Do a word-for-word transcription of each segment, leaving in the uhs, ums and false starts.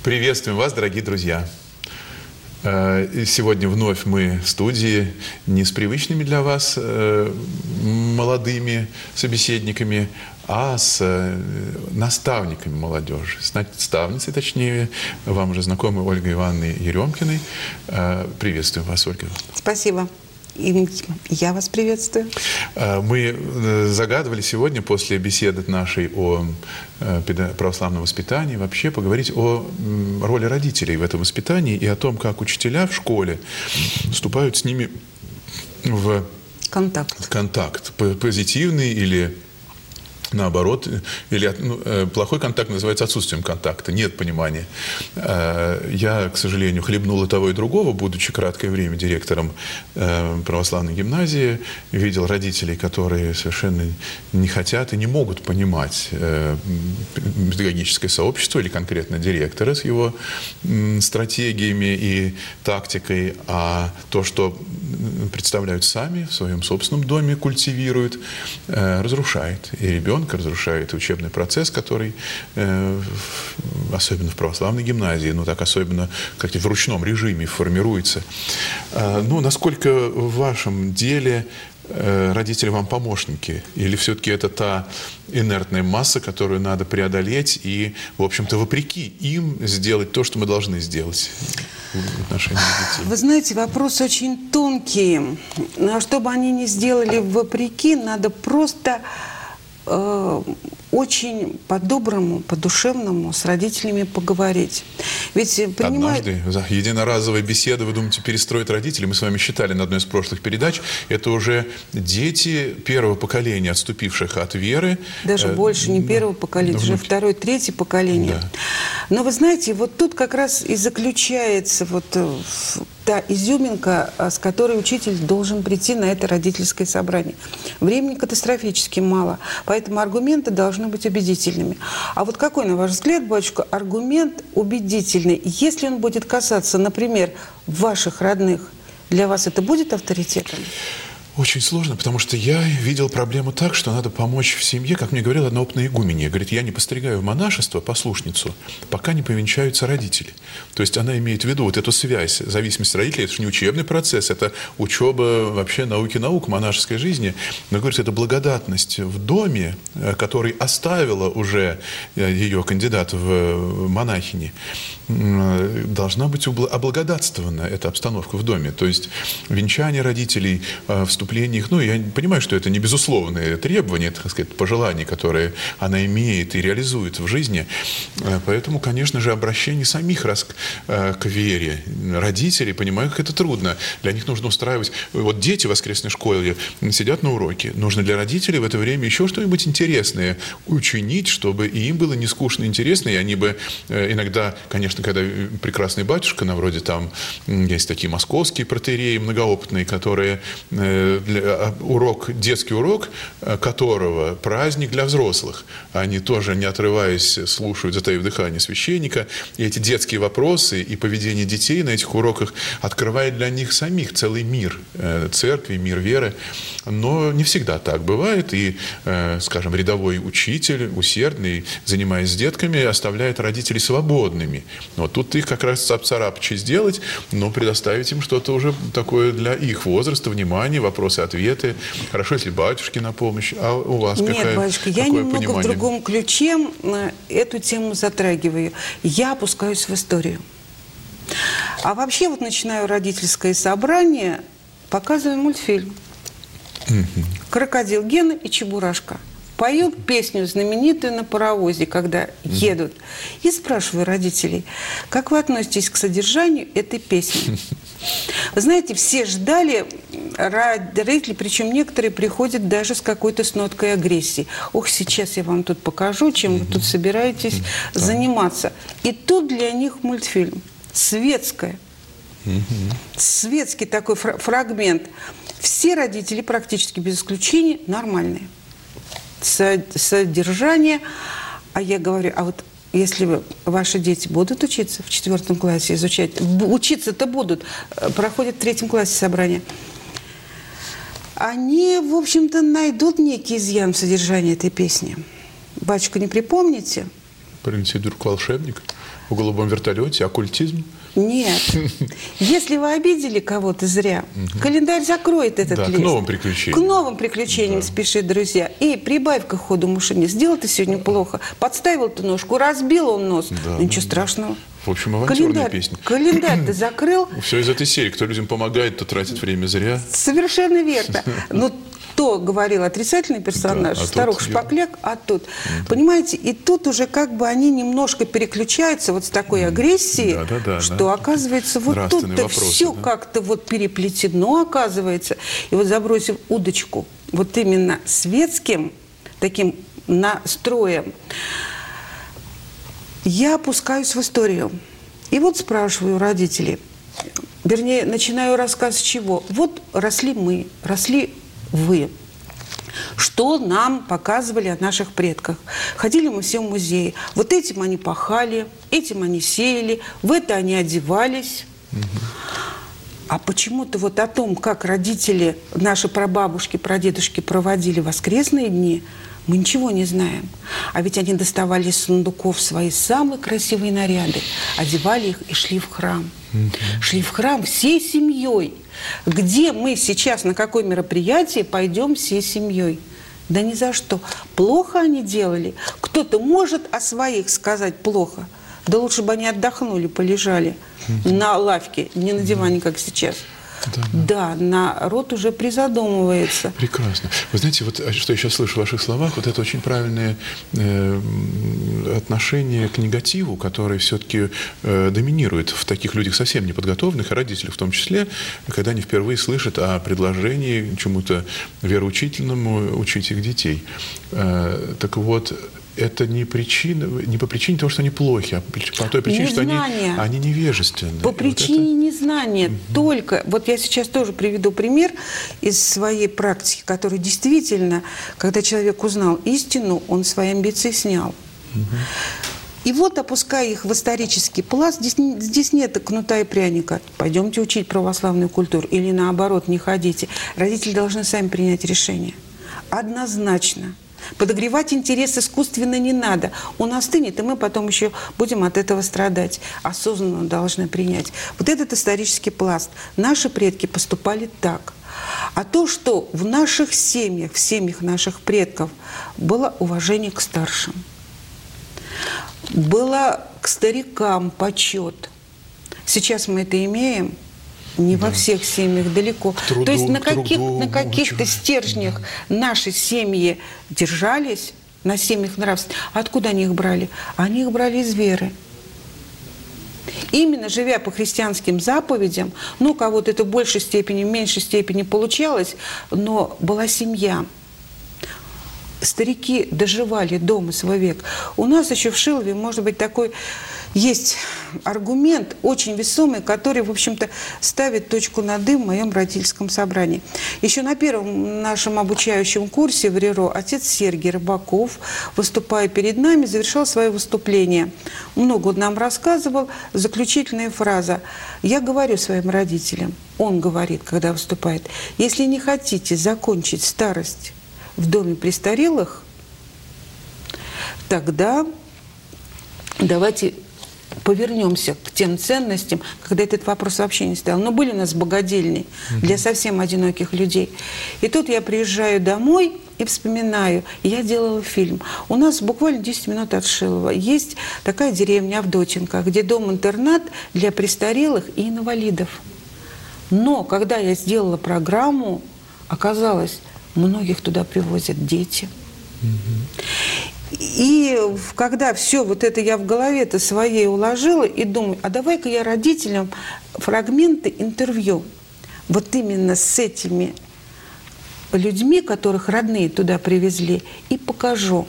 Приветствуем вас, дорогие друзья. Сегодня вновь мы в студии не с привычными для вас молодыми собеседниками, а с наставниками молодежи, с наставницей, точнее, вам уже знакомой Ольгой Ивановной Еремкиной. Приветствуем вас, Ольга. Спасибо. И я вас приветствую. Мы загадывали сегодня, после беседы нашей о православном воспитании, вообще поговорить о роли родителей в этом воспитании и о том, как учителя в школе вступают с ними в контакт, контакт позитивный или наоборот, или ну, плохой контакт называется отсутствием контакта, нет понимания. Я, к сожалению, хлебнул и того, и другого, будучи краткое время директором православной гимназии, видел родителей, которые совершенно не хотят и не могут понимать педагогическое сообщество или конкретно директора с его стратегиями и тактикой, а то, что представляют сами в своем собственном доме, культивируют, разрушает и ребенка, разрушает учебный процесс, который, э, особенно в православной гимназии, ну так особенно как в ручном режиме формируется. Э, ну, насколько в вашем деле э, родители вам помощники? Или все-таки это та инертная масса, которую надо преодолеть и, в общем-то, вопреки им сделать то, что мы должны сделать в отношении детей? Вы знаете, вопросы очень тонкие. Но чтобы они не сделали вопреки, надо просто очень по-доброму, по-душевному с родителями поговорить. Ведь понимаете... Однажды за единоразовой беседы, вы думаете, перестроить родителей? Мы с вами считали на одной из прошлых передач, это уже дети первого поколения, отступивших от веры. Даже э, больше, не первого поколения, уже второе, третье поколение. Да. Но вы знаете, вот тут как раз и заключается вот та изюминка, с которой учитель должен прийти на это родительское собрание. Времени катастрофически мало, поэтому аргументы должны быть убедительными. А вот какой, на ваш взгляд, батюшка, аргумент убедительный? Если он будет касаться, например, ваших родных, для вас это будет авторитетом? Очень сложно, потому что я видел проблему так, что надо помочь в семье, как мне говорила одна опытная игуменья. Говорит, я не постригаю в монашество послушницу, пока не повенчаются родители. То есть она имеет в виду вот эту связь, зависимость родителей. Это же не учебный процесс, это учеба вообще науки наук, монашеской жизни. Но, говорит, это благодатность в доме, который оставила уже ее кандидат в монахини, должна быть облагодатствована эта обстановка в доме. То есть венчание родителей, вступление их, ну, я понимаю, что это не безусловные требования, это, так сказать, пожелания, которые она имеет и реализует в жизни. Поэтому, конечно же, обращение самих раз к вере родителей, понимаю, как это трудно. Для них нужно устраивать... Вот дети в воскресной школе сидят на уроке. Нужно для родителей в это время еще что-нибудь интересное учинить, чтобы и им было не скучно и интересно, и они бы иногда, конечно, когда прекрасный батюшка, на вроде там есть такие московские протоиереи многоопытные, которые... Для, урок, детский урок, которого праздник для взрослых. Они тоже, не отрываясь, слушают, затаив дыхание священника. И эти детские вопросы и поведение детей на этих уроках открывает для них самих целый мир церкви, мир веры. Но не всегда так бывает. И, скажем, рядовой учитель, усердный, занимаясь с детками, оставляет родителей свободными. Вот тут их как раз цап-царапчи сделать, но предоставить им что-то уже такое для их возраста, внимания, вопросы-ответы. Хорошо, если батюшки на помощь. А у вас Нет, какая, батюшка, я какое немного понимание? В другом ключе эту тему затрагиваю. Я опускаюсь в историю. А вообще вот начинаю родительское собрание, показываю мультфильм. Mm-hmm. «Крокодил Гена и Чебурашка». Пою песню знаменитую на паровозе, когда едут. И спрашиваю родителей, как вы относитесь к содержанию этой песни? Вы знаете, все ждали, родители, причем некоторые приходят даже с какой-то с ноткой агрессии. Ох, сейчас я вам тут покажу, чем вы тут собираетесь заниматься. И тут для них мультфильм. Светское. Светский такой фрагмент. Все родители, практически без исключения, нормальные. Содержание. А я говорю, а вот если ваши дети будут учиться в четвертом классе, изучать, учиться-то будут, проходят в третьем классе собрание, они, в общем-то, найдут некий изъян в содержании этой песни. Батюшка, не припомните? Принеси друг волшебник. в голубом вертолете, оккультизм? Нет. Если вы обидели кого-то зря, календарь закроет этот да, лист. К новым приключениям. К новым приключениям да. спешит, друзья. И прибавь к ходу машине. Сделал ты сегодня плохо, подставил ты ножку, разбил он нос. Да, ничего да, страшного. В общем, авантюрная календарь, песня. Календарь ты закрыл. Все из этой серии. Кто людям помогает, то тратит время зря. Совершенно верно. Но то говорил отрицательный персонаж, да, а старуха Шпакляк, а тут. Да. Понимаете, и тут уже как бы они немножко переключаются вот с такой агрессией, да, да, да, что да. оказывается вот тут-то все да. как-то вот переплетено оказывается. И вот забросив удочку вот именно светским таким настроем, я опускаюсь в историю. И вот спрашиваю родителей, вернее, начинаю рассказ с чего? Вот росли мы, росли вы. Что нам показывали о наших предках? Ходили мы все в музеи. Вот этим они пахали, этим они сеяли, в это они одевались. Угу. А почему-то вот о том, как родители, наши прабабушки, прадедушки проводили воскресные дни, мы ничего не знаем. А ведь они доставали из сундуков свои самые красивые наряды, одевали их и шли в храм. Mm-hmm. Шли в храм всей семьей. Где мы сейчас, на какое мероприятие пойдем всей семьей? Да ни за что. Плохо они делали. Кто-то может о своих сказать плохо. Да лучше бы они отдохнули, полежали mm-hmm. на лавке, не на диване, как сейчас. Да, да. да, народ уже призадумывается. Прекрасно. Вы знаете, вот что я сейчас слышу в ваших словах, вот это очень правильное э, отношение к негативу, которое все-таки э, доминирует в таких людях совсем неподготовленных, и родителях в том числе, когда они впервые слышат о предложении чему-то вероучительному учить их детей. Э, так вот, это не причина, не по причине того, что они плохи, а по той причине, незнание. Что они, они невежественны. По причине вот это... незнания. Угу. Только, вот я сейчас тоже приведу пример из своей практики, который действительно, когда человек узнал истину, он свои амбиции снял. Угу. И вот, опуская их в исторический пласт, здесь, здесь нет кнута и пряника. Пойдемте учить православную культуру. Или наоборот, не ходите. Родители должны сами принять решение. Однозначно. Подогревать интерес искусственно не надо. Он остынет, и мы потом еще будем от этого страдать. Осознанно должны принять. Вот этот исторический пласт. Наши предки поступали так. А то, что в наших семьях, в семьях наших предков было уважение к старшим, было к старикам почет. Сейчас мы это имеем. Не да. во всех семьях, далеко. Труду, То есть на, каких, труду, на каких-то стержнях да. наши семьи держались, на семьях нравственных. А откуда они их брали? Они их брали из веры. Именно живя по христианским заповедям, ну, у кого-то это в большей степени, в меньшей степени получалось, но была семья. Старики доживали дома свой век. У нас еще в Шилове, может быть, такой есть аргумент очень весомый, который, в общем-то, ставит точку над «и» в моем родительском собрании. Еще на первом нашем обучающем курсе в РИРО отец Сергий Рыбаков, выступая перед нами, завершал свое выступление. Много нам рассказывал. Заключительная фраза. «Я говорю своим родителям», он говорит, когда выступает, «если не хотите закончить старость в доме престарелых, тогда давайте повернемся к тем ценностям, когда этот вопрос вообще не стоял. Но были у нас богадельни для совсем одиноких людей. И тут я приезжаю домой и вспоминаю, я делала фильм. У нас буквально десять минут от Шилова есть такая деревня Авдотинка, где дом-интернат для престарелых и инвалидов. Но когда я сделала программу, оказалось, многих туда привозят дети. И когда все вот это я в голове-то своей уложила и думаю, а давай-ка я родителям фрагменты интервью вот именно с этими людьми, которых родные туда привезли, и покажу.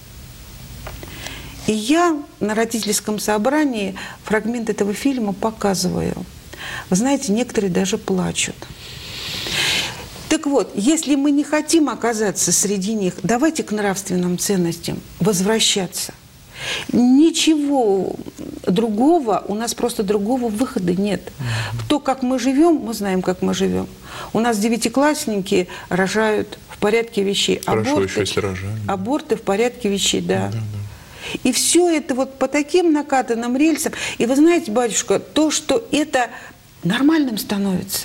И я на родительском собрании фрагмент этого фильма показываю. Вы знаете, некоторые даже плачут. Так вот, если мы не хотим оказаться среди них, давайте к нравственным ценностям возвращаться. Ничего другого, у нас просто другого выхода нет. То, как мы живем, мы знаем, как мы живем. У нас девятиклассники рожают в порядке вещей. Хорошо аборты, еще, если рожают. Аборты в порядке вещей, да. да, да. И все это вот по таким накатанным рельсам. И вы знаете, батюшка, то, что это нормальным становится.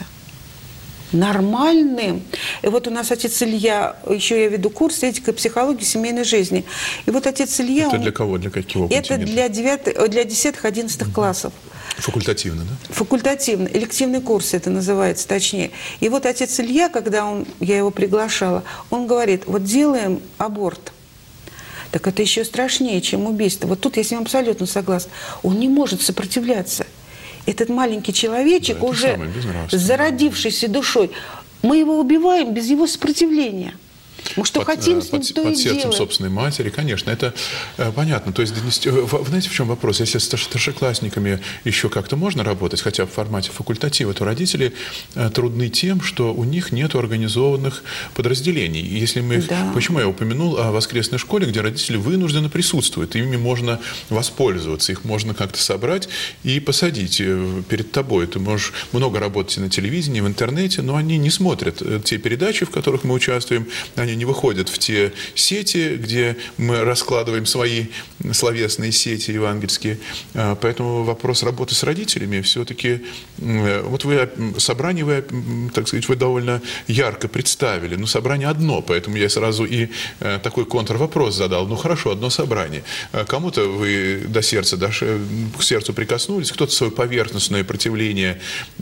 Нормальным. И вот у нас отец Илья, еще я веду курс «Этика и психология семейной жизни». И вот отец Илья... Это он, для кого? Для какого Это континента? для, девятых, для десятых-одиннадцатых классов. Факультативно, да? Факультативно. Элективный курс это называется, точнее. И вот отец Илья, когда он, я его приглашала, он говорит, вот делаем аборт. Так это еще страшнее, чем убийство. Вот тут я с ним абсолютно согласна. Он не может сопротивляться. Этот маленький человечек, да, уже с зародившейся душой, мы его убиваем без его сопротивления. Мы что под, хотим с ним, под, то под и сердцем делаем. Собственной матери, конечно, это э, понятно. То есть, донести, вы знаете, в чем вопрос? Если с старшеклассниками еще как-то можно работать, хотя в формате факультатива, то родители э, трудны тем, что у них нет организованных подразделений. И если мы, да. Почему я упомянул о воскресной школе, где родители вынужденно присутствуют, ими можно воспользоваться, их можно как-то собрать и посадить перед тобой. Ты можешь много работать на телевидении, в интернете, но они не смотрят те передачи, в которых мы участвуем, они не выходят в те сети, где мы раскладываем свои словесные сети евангельские. Поэтому вопрос работы с родителями все-таки... Вот вы собрание, вы, так сказать, вы довольно ярко представили. Но собрание одно, поэтому я сразу и такой контрвопрос задал. Ну хорошо, одно собрание. Кому-то вы до сердца, до, к сердцу прикоснулись, кто-то свое поверхностное противление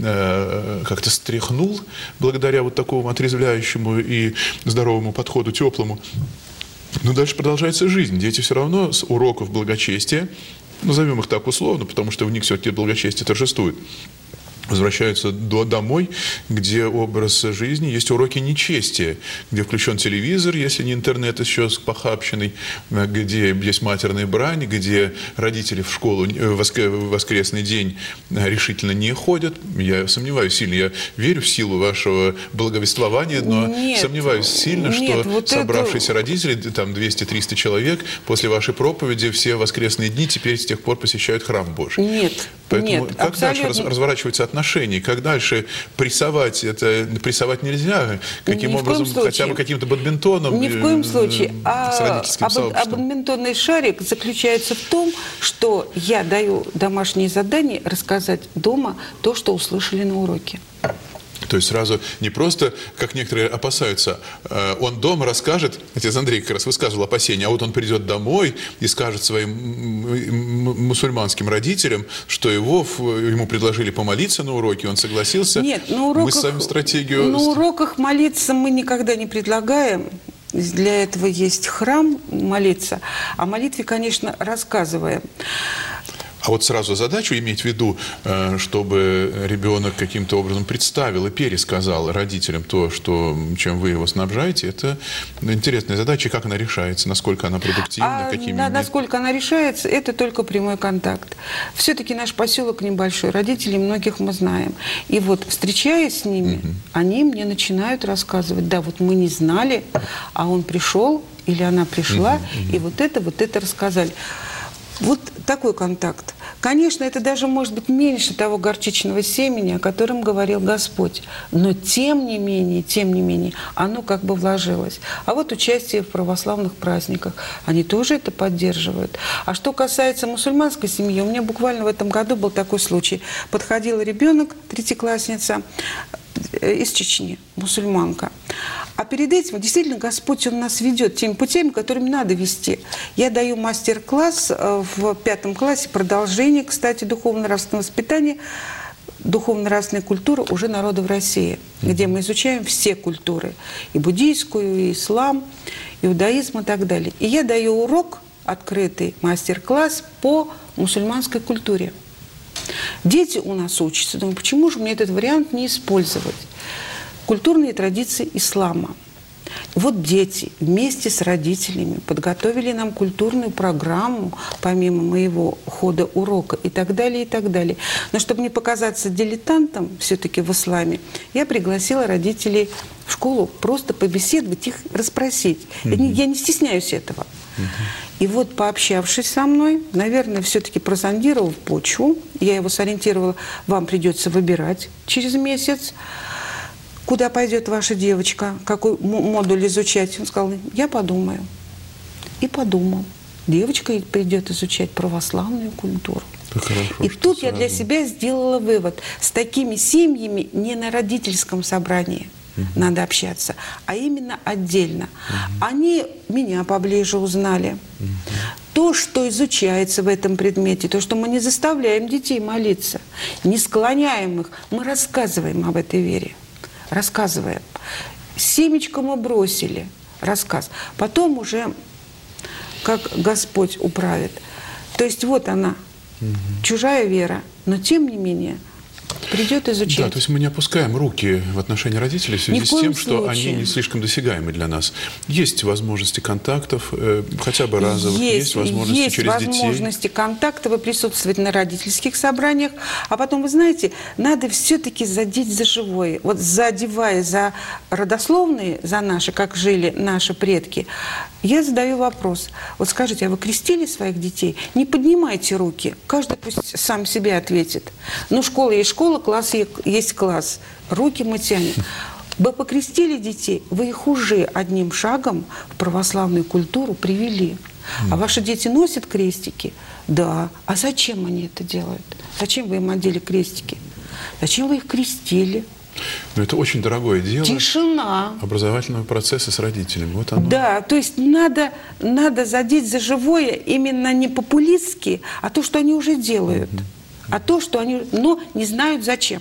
как-то стряхнул благодаря вот такому отрезвляющему и здоровому подходу, теплому. Но дальше продолжается жизнь. Дети все равно с уроков благочестия, назовем их так условно, потому что в них все-таки благочестие торжествует, возвращаются до, домой, где образ жизни, есть уроки нечестия, где включен телевизор, если не интернет еще с похабщиной, где есть матерная брань, где родители в школу в воскресный день решительно не ходят. Я сомневаюсь сильно, я верю в силу вашего благовествования, но нет, сомневаюсь сильно, нет, что вот собравшиеся это... родители, там двести-триста человек, после вашей проповеди все воскресные дни теперь с тех пор посещают храм Божий. Нет, Поэтому нет, как абсолютно... дальше разворачиваются отношений, как дальше прессовать это, прессовать нельзя, каким образом, хотя бы каким-то бадминтоном. Ни в коем случае. С родительским а, сообществом. А бадминтонный шарик заключается в том, что я даю домашнее задание рассказать дома то, что услышали на уроке. То есть сразу не просто, как некоторые опасаются, он дома расскажет, отец Андрей как раз высказывал опасения, а вот он придет домой и скажет своим мусульманским родителям, что его, ему предложили помолиться на уроке, он согласился. Нет, на уроках, мы ставим стратегию... На уроках молиться мы никогда не предлагаем. Для этого есть храм молиться, о молитве, конечно, рассказываем. А вот сразу задачу иметь в виду, чтобы ребенок каким-то образом представил и пересказал родителям то, что, чем вы его снабжаете, это интересная задача. И как она решается, насколько она продуктивна, а какими... на, насколько она решается, это только прямой контакт. Все-таки наш поселок небольшой, родителей многих мы знаем. И вот, встречаясь с ними, угу. они мне начинают рассказывать, да, вот мы не знали, а он пришел или она пришла, угу. и вот это, вот это рассказали. Вот такой контакт. Конечно, это даже может быть меньше того горчичного семени, о котором говорил Господь. Но тем не менее, тем не менее, оно как бы вложилось. А вот участие в православных праздниках, они тоже это поддерживают. А что касается мусульманской семьи, у меня буквально в этом году был такой случай. Подходила ребенок, третьеклассница, из Чечни, мусульманка. А перед этим, действительно, Господь, Он нас ведет теми путями, которыми надо вести. Я даю мастер-класс в пятом классе, продолжение, кстати, духовно-нравственного воспитания, духовно-нравственная культура уже народов России, где мы изучаем все культуры, и буддийскую, и ислам, иудаизм и так далее. И я даю урок, открытый мастер-класс по мусульманской культуре. Дети у нас учатся. Думаю, почему же мне этот вариант не использовать? Культурные традиции ислама. Вот дети вместе с родителями подготовили нам культурную программу, помимо моего хода урока, и так далее, и так далее. Но чтобы не показаться дилетантом все-таки в исламе, я пригласила родителей в школу просто побеседовать, их расспросить. Mm-hmm. я, не, я не стесняюсь этого. Mm-hmm. И вот, пообщавшись со мной, наверное, все-таки прозондировав почву, я его сориентировала, вам придется выбирать через месяц, куда пойдет ваша девочка, какой модуль изучать. Он сказал, я подумаю. И подумал. девочка придет изучать православную культуру. Хорошо, и тут сразу. я для себя сделала вывод. С такими семьями не на родительском собрании угу. надо общаться, а именно отдельно. Угу. Они меня поближе узнали. Угу. То, что изучается в этом предмете, то, что мы не заставляем детей молиться, не склоняем их, мы рассказываем об этой вере. Рассказываем. Семечко мы бросили. Рассказ. Потом уже, как Господь управит. То есть вот она. Угу. Чужая вера, но тем не менее придет изучать. Да, то есть мы не опускаем руки в отношении родителей в связи с тем, что они не слишком досягаемы для нас. Есть возможности контактов, э, хотя бы разовых, есть, есть возможности есть через возможности детей. возможности контактов и присутствовать на родительских собраниях. А потом, вы знаете, надо все-таки задеть за живое. Вот задевая за родословные, за наши, как жили наши предки, я задаю вопрос. Вот скажите, а вы крестили своих детей? Не поднимайте руки. Каждый пусть сам себе ответит. Ну, школа есть школа, класс есть класс. Руки мы тянем. Вы покрестили детей, вы их уже одним шагом в православную культуру привели. А ваши дети носят крестики? Да. А зачем они это делают? Зачем вы им одели крестики? Зачем вы их крестили? Но это очень дорогое дело. Тишина. Образовательного процесса с родителями. Вот оно. Да, то есть надо, надо задеть за живое именно не популистски, а то, что они уже делают. Mm-hmm. А то, что они, но не знают зачем.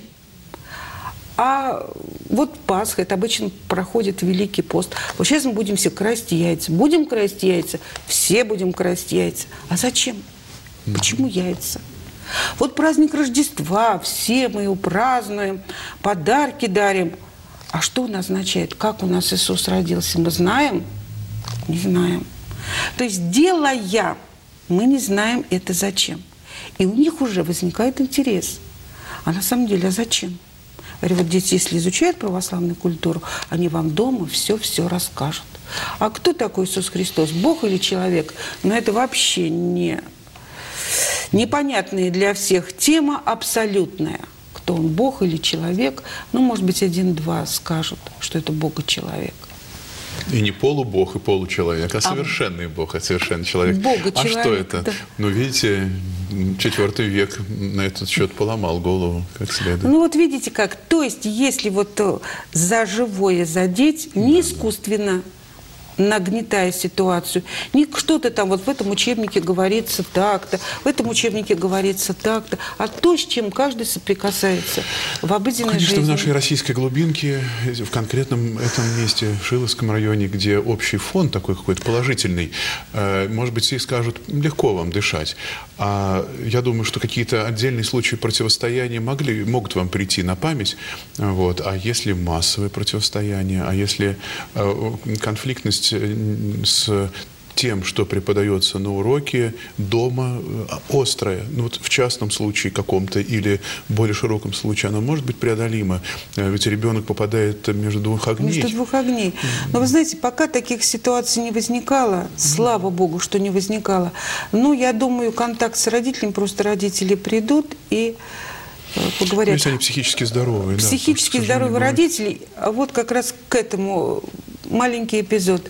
А вот Пасха, это обычно проходит Великий пост. Вот сейчас мы будем все красть яйца. Будем красть яйца? Все будем красть яйца. А зачем? Mm-hmm. Почему яйца? Вот праздник Рождества, все мы его празднуем, подарки дарим. А что он означает? Как у нас Иисус родился? Мы знаем? Не знаем. То есть, делая, мы не знаем это зачем. И у них уже возникает интерес. А на самом деле, а зачем? Я говорю, вот дети, если изучают православную культуру, они вам дома все-все расскажут. А кто такой Иисус Христос? Бог или человек? Но это вообще не... непонятная для всех тема, абсолютная. Кто он, Бог или человек? Ну, может быть, один-два скажут, что это Бог и человек. И не полубог и получеловек, а совершенный а Бог, а совершенный человек. Бог и а человек, что это? Да. Ну, видите, четвертый век на этот счет поломал голову как следует. Ну, вот видите как. То есть, если вот за живое задеть, не да, искусственно, нагнетая ситуацию. Не что-то там вот в этом учебнике говорится так-то, в этом учебнике говорится так-то, а то, с чем каждый соприкасается в обыденной Конечно, жизни. в нашей российской глубинке, в конкретном этом месте, в Шиловском районе, где общий фон такой какой-то положительный, может быть, все скажут, легко вам дышать. А я думаю, что какие-то отдельные случаи противостояния могли, могут вам прийти на память. Вот. А если массовое противостояние, а если конфликтность с тем, что преподается на уроке, дома, острая, ну, вот в частном случае каком-то или в более широком случае, она может быть преодолима. Ведь ребенок попадает между двух огней. Между двух огней. Но вы знаете, пока таких ситуаций не возникало, слава Богу, что не возникало, ну, я думаю, контакт с родителями, просто родители придут и поговорят. Если они психически здоровые. Психически да, здоровые родители, а вот как раз к этому маленький эпизод.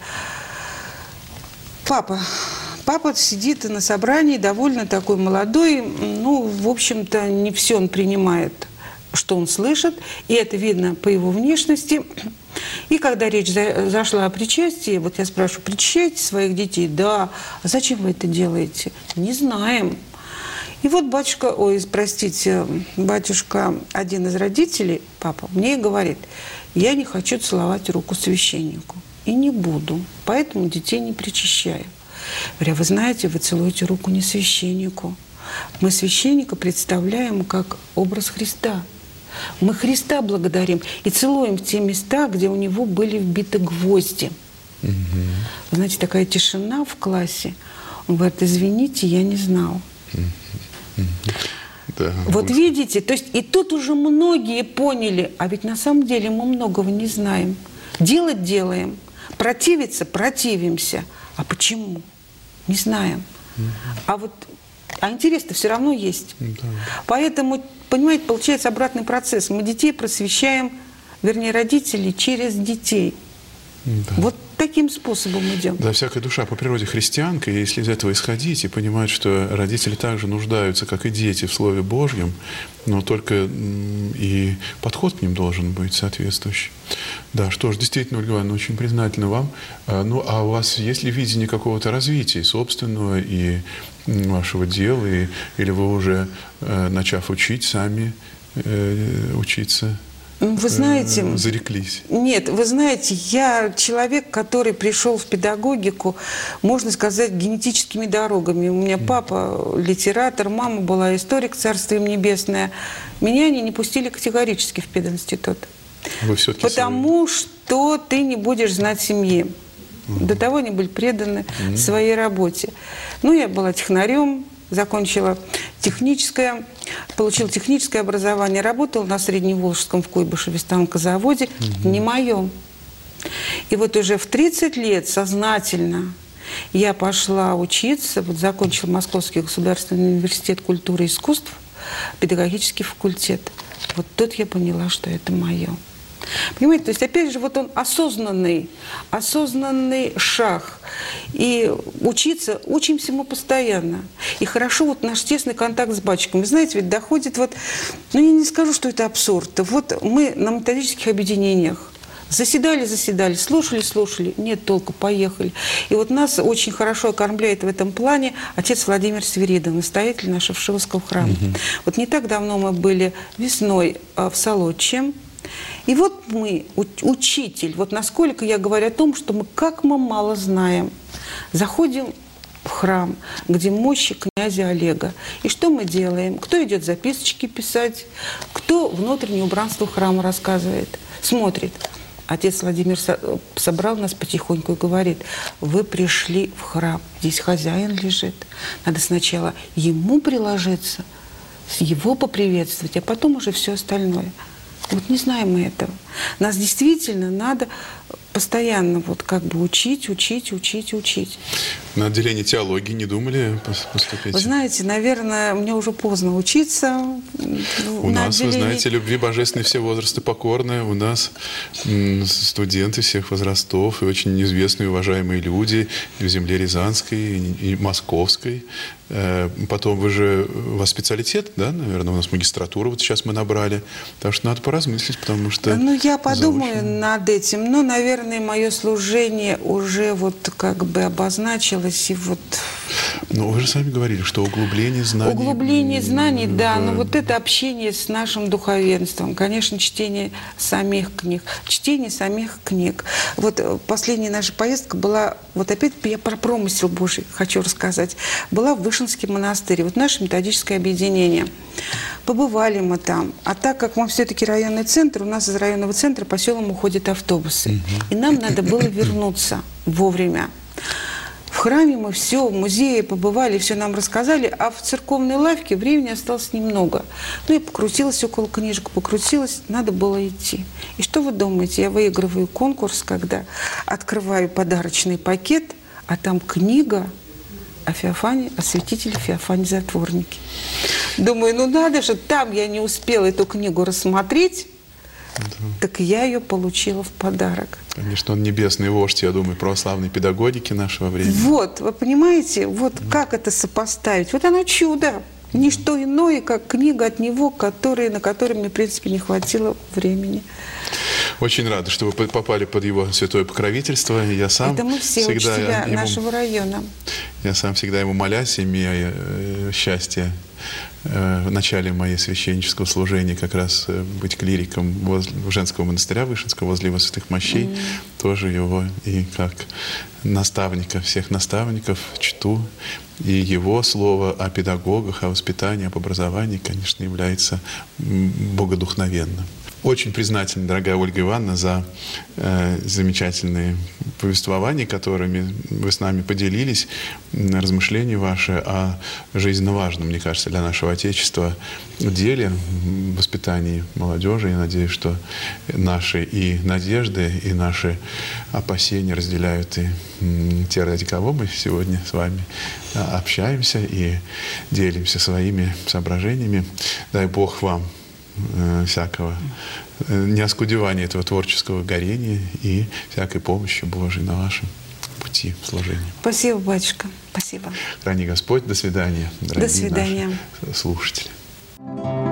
Папа. Папа сидит на собрании, довольно такой молодой, ну, в общем-то, не все он принимает, что он слышит, и это видно по его внешности. И когда речь за, зашла о причастии, вот я спрашиваю, причащаете своих детей? Да. А зачем вы это делаете? Не знаем. И вот батюшка, ой, простите, батюшка, один из родителей, папа, мне говорит, я не хочу целовать руку священнику. И не буду, поэтому детей не причащаю. Говорю, вы знаете, вы целуете руку не священнику. Мы священника представляем как образ Христа. Мы Христа благодарим и целуем в те места, где у него были вбиты гвозди. Угу. Вы знаете, такая тишина в классе. Он говорит, извините, я не знал. Угу. Да, вот может. Видите, то есть и тут уже многие поняли, а ведь на самом деле мы многого не знаем. Делать делаем, противиться противимся. А почему? Не знаем. Угу. А вот а интерес-то все равно есть. Да. Поэтому, понимаете, получается обратный процесс. Мы детей просвещаем, вернее, родителей через детей. Да. Вот так. таким способом идем. Да, всякая душа по природе христианка, и если из этого исходить и понимать, что родители также нуждаются, как и дети, в Слове Божьем, но только и подход к ним должен быть соответствующий. Да, что ж, действительно, Ольга Ивановна, очень признательна вам. Ну, а у вас есть ли видение какого-то развития собственного и вашего дела, и, или вы уже, начав учить, сами э, учиться, вы знаете, э, зареклись? Нет, вы знаете, я человек, который пришел в педагогику, можно сказать, генетическими дорогами. У меня папа литератор, мама была историк, царство им небесное. Меня они не пустили категорически в пединститут. Вы все-таки Потому свои... что ты не будешь знать семьи. Угу. До того они были преданы угу. своей работе. Ну, я была технарем, закончила техническое, получила техническое образование, работала на Средневолжском в Куйбышеве станкозаводе. Угу. Не мое. И вот уже в тридцать лет сознательно я пошла учиться, вот закончила Московский государственный университет культуры и искусств, педагогический факультет. Вот тут я поняла, что это мое. Понимаете, то есть, опять же, вот он осознанный, осознанный шаг. И учиться, учимся мы постоянно. И хорошо вот наш тесный контакт с батюшком. Вы знаете, ведь доходит вот, ну я не скажу, что это абсурд. Вот мы на методических объединениях заседали, заседали, слушали, слушали, нет толку, поехали. И вот нас очень хорошо окормляет в этом плане отец Владимир Свиридов, настоятель нашего Шиловского храма. Угу. Вот не так давно мы были весной в Солодче. И вот мы, учитель, вот насколько я говорю о том, что мы, как мы мало знаем, заходим в храм, где мощи князя Олега. И что мы делаем? Кто идет записочки писать, кто внутреннее убранство храма рассказывает, смотрит. Отец Владимир собрал нас потихоньку и говорит: вы пришли в храм, здесь хозяин лежит. Надо сначала ему приложиться, его поприветствовать, а потом уже все остальное. Вот не знаем мы этого. Нас действительно надо постоянно вот как бы учить, учить, учить, учить. На отделение теологии не думали поступить? Вы знаете, наверное, мне уже поздно учиться. У нас, отделении. Вы знаете, любви божественной все возрасты покорные. У нас студенты всех возрастов и очень известные, уважаемые люди и в земле Рязанской, и Московской. Потом вы же, у вас специалитет, да, наверное, у нас магистратура вот сейчас мы набрали. Так что надо поразмыслить, потому что... Ну, я подумаю заочно... над этим. Но, наверное, мое служение уже вот как бы обозначилось и вот... Но вы же сами говорили, что углубление знаний... Углубление знаний, в... да, но вот это общение с нашим духовенством, конечно, чтение самих книг, чтение самих книг. Вот последняя наша поездка была, вот опять я про промысел Божий хочу рассказать, была в Вышинский монастырь, вот наше методическое объединение. Побывали мы там, а так как мы все-таки районный центр, у нас из районного центра по селам уходят автобусы, угу. и нам надо было вернуться вовремя. В храме мы все, в музее побывали, все нам рассказали, а в церковной лавке времени осталось немного. Ну и покрутилась около книжек, покрутилась, надо было идти. И что вы думаете, я выигрываю конкурс, когда открываю подарочный пакет, а там книга о Феофане, о святителе Феофане Затворнике. Думаю, ну надо же, там я не успела эту книгу рассмотреть, да. Так я ее получила в подарок. Конечно, он небесный вождь, я думаю, православной педагогики нашего времени. Вот, вы понимаете, вот mm. как это сопоставить? Вот оно чудо. Не что иное, как книга от него, который, на которой мне, в принципе, не хватило времени. Очень рада, что вы попали под его святое покровительство. Я сам Это мы все всегда учителя ему, нашего района. Я сам всегда ему молясь, имея э, счастье э, в начале моего священнического служения как раз э, быть клириком возле, женского монастыря Вышинского возле его святых мощей. Mm. Тоже его и как наставника всех наставников чту. И его слово о педагогах, о воспитании, об образовании, конечно, является богодухновенным. Очень признательна, дорогая Ольга Ивановна, за э, замечательные повествования, которыми вы с нами поделились, размышления ваши о жизненно важном, мне кажется, для нашего Отечества деле воспитании молодежи. Я надеюсь, что наши и надежды, и наши опасения разделяют и те, ради кого мы сегодня с вами общаемся и делимся своими соображениями. Дай Бог вам э, всякого э, неоскудевания этого творческого горения и всякой помощи Божией на вашем пути служения. Спасибо, батюшка. Спасибо. Храни Господь. До свидания, дорогие До свидания. наши слушатели.